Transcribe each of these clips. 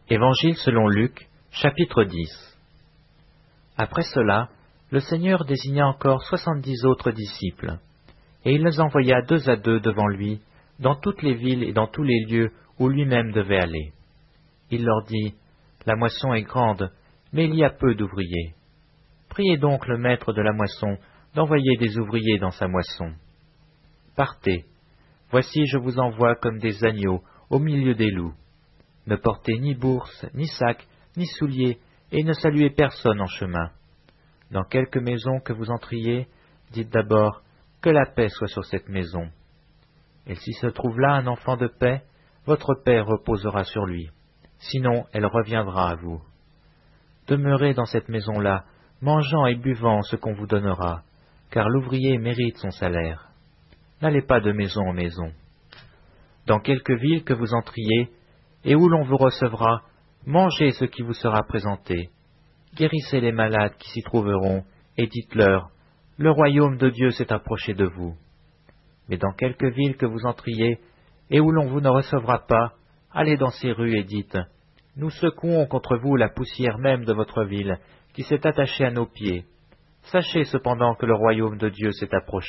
Évangile selon Luc, chapitre 10. Après cela, le Seigneur désigna encore 70 autres disciples, et il les envoya 2 à 2 devant lui, dans toutes les villes et dans tous les lieux où lui-même devait aller. Il leur dit, « La moisson est grande, mais il y a peu d'ouvriers. Priez donc le maître de la moisson d'envoyer des ouvriers dans sa moisson. Partez, voici je vous envoie comme des agneaux au milieu des loups. Ne portez ni bourse, ni sac, ni souliers, et ne saluez personne en chemin. Dans quelque maison que vous entriez, dites d'abord que la paix soit sur cette maison. Et s'il se trouve là un enfant de paix, votre paix reposera sur lui. Sinon, elle reviendra à vous. Demeurez dans cette maison-là, mangeant et buvant ce qu'on vous donnera, car l'ouvrier mérite son salaire. N'allez pas de maison en maison. Dans quelque ville que vous entriez, et où l'on vous recevra, mangez ce qui vous sera présenté. Guérissez les malades qui s'y trouveront, et dites-leur, « Le royaume de Dieu s'est approché de vous. » Mais dans quelque ville que vous entriez, et où l'on vous ne recevra pas, allez dans ces rues et dites, « Nous secouons contre vous la poussière même de votre ville, qui s'est attachée à nos pieds. Sachez cependant que le royaume de Dieu s'est approché. »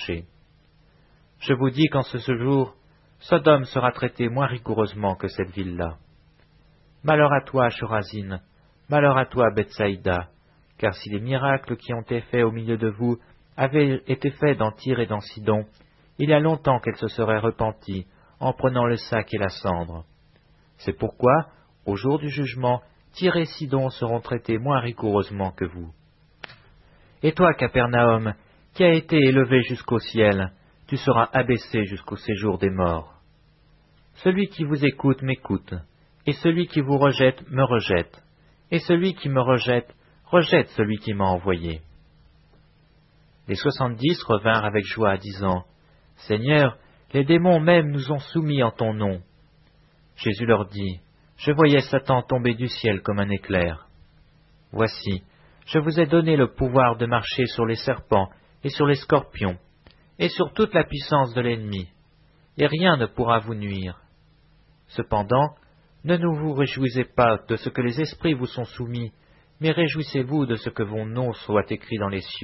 Je vous dis qu'en ce jour, Sodome sera traité moins rigoureusement que cette ville-là. Malheur à toi, Chorazine, malheur à toi, Bethsaïda, car si les miracles qui ont été faits au milieu de vous avaient été faits dans Tyr et dans Sidon, il y a longtemps qu'elle se serait repentie en prenant le sac et la cendre. C'est pourquoi, au jour du jugement, Tyr et Sidon seront traités moins rigoureusement que vous. Et toi, Capernaum, qui as été élevé jusqu'au ciel, tu seras abaissé jusqu'au séjour des morts. Celui qui vous écoute m'écoute, et celui qui vous rejette me rejette, et celui qui me rejette rejette celui qui m'a envoyé. Les 70 revinrent avec joie, disant, « Seigneur, les démons même nous ont soumis en ton nom. » Jésus leur dit, « Je voyais Satan tomber du ciel comme un éclair. Voici, je vous ai donné le pouvoir de marcher sur les serpents et sur les scorpions, et sur toute la puissance de l'ennemi, et rien ne pourra vous nuire. Cependant, ne vous réjouissez pas de ce que les esprits vous sont soumis, mais réjouissez-vous de ce que vos noms soient écrits dans les cieux. »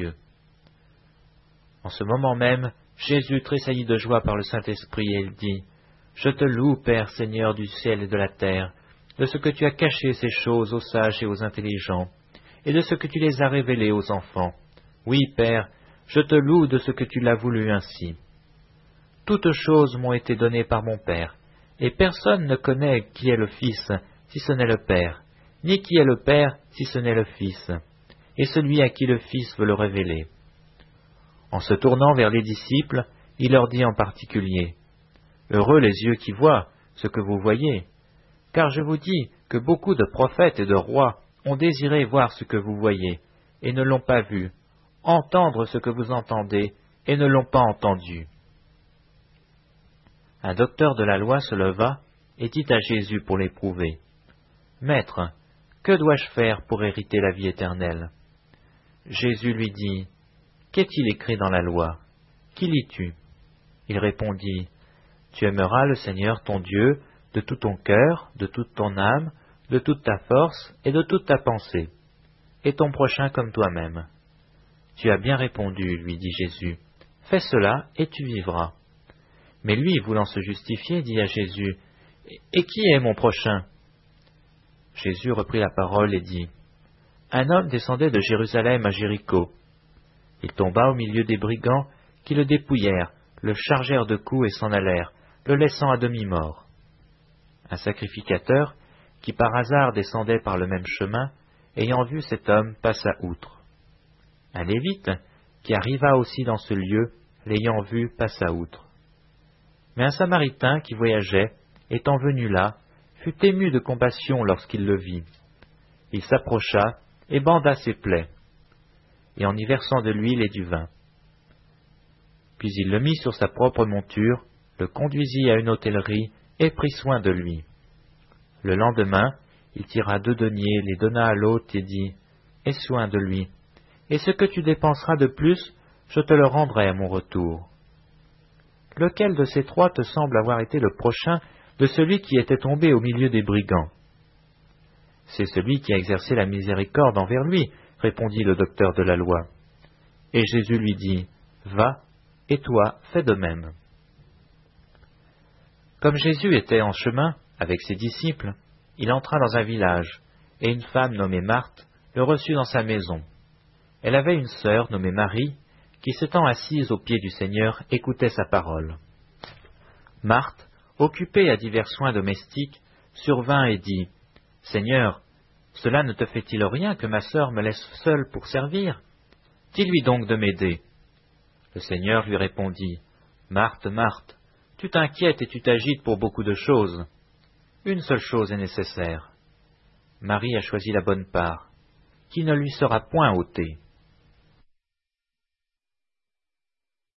En ce moment même, Jésus tressaillit de joie par le Saint-Esprit, et il dit, « Je te loue, Père Seigneur du ciel et de la terre, de ce que tu as caché ces choses aux sages et aux intelligents, et de ce que tu les as révélées aux enfants. Oui, Père, je te loue de ce que tu l'as voulu ainsi. Toutes choses m'ont été données par mon Père, et personne ne connaît qui est le Fils, si ce n'est le Père, ni qui est le Père, si ce n'est le Fils, et celui à qui le Fils veut le révéler. » En se tournant vers les disciples, il leur dit en particulier, « Heureux les yeux qui voient ce que vous voyez, car je vous dis que beaucoup de prophètes et de rois ont désiré voir ce que vous voyez, et ne l'ont pas vu, entendre ce que vous entendez, et ne l'ont pas entendu. » Un docteur de la loi se leva et dit à Jésus pour l'éprouver, « Maître, que dois-je faire pour hériter la vie éternelle ?» Jésus lui dit, « Qu'est-il écrit dans la loi? Qui lis-tu » Il répondit, « Tu aimeras le Seigneur ton Dieu de tout ton cœur, de toute ton âme, de toute ta force et de toute ta pensée, et ton prochain comme toi-même. » « Tu as bien répondu, lui dit Jésus, « fais cela et tu vivras. » Mais lui, voulant se justifier, dit à Jésus, « Et qui est mon prochain ?» Jésus reprit la parole et dit, « Un homme descendait de Jérusalem à Jéricho. Il tomba au milieu des brigands qui le dépouillèrent, le chargèrent de coups et s'en allèrent, le laissant à demi-mort. Un sacrificateur, qui par hasard descendait par le même chemin, ayant vu cet homme, passa outre. Un lévite, qui arriva aussi dans ce lieu, l'ayant vu, passa outre. Mais un samaritain qui voyageait, étant venu là, fut ému de compassion lorsqu'il le vit. Il s'approcha et banda ses plaies, et en y versant de l'huile et du vin. Puis il le mit sur sa propre monture, le conduisit à une hôtellerie et prit soin de lui. Le lendemain, il tira 2 deniers, les donna à l'hôte et dit, « Aie soin de lui, et ce que tu dépenseras de plus, je te le rendrai à mon retour. » Lequel de ces 3 te semble avoir été le prochain de celui qui était tombé au milieu des brigands? C'est celui qui a exercé la miséricorde envers lui, répondit le docteur de la loi. Et Jésus lui dit, Va, et toi, fais de même. Comme Jésus était en chemin avec ses disciples, il entra dans un village, et une femme nommée Marthe le reçut dans sa maison. Elle avait une sœur nommée Marie, qui s'étant assise aux pieds du Seigneur, écoutait sa parole. Marthe, occupée à divers soins domestiques, survint et dit, « Seigneur, cela ne te fait-il rien que ma sœur me laisse seule pour servir? Dis-lui donc de m'aider. » Le Seigneur lui répondit, « Marthe, Marthe, tu t'inquiètes et tu t'agites pour beaucoup de choses. Une seule chose est nécessaire. Marie a choisi la bonne part, qui ne lui sera point ôtée. »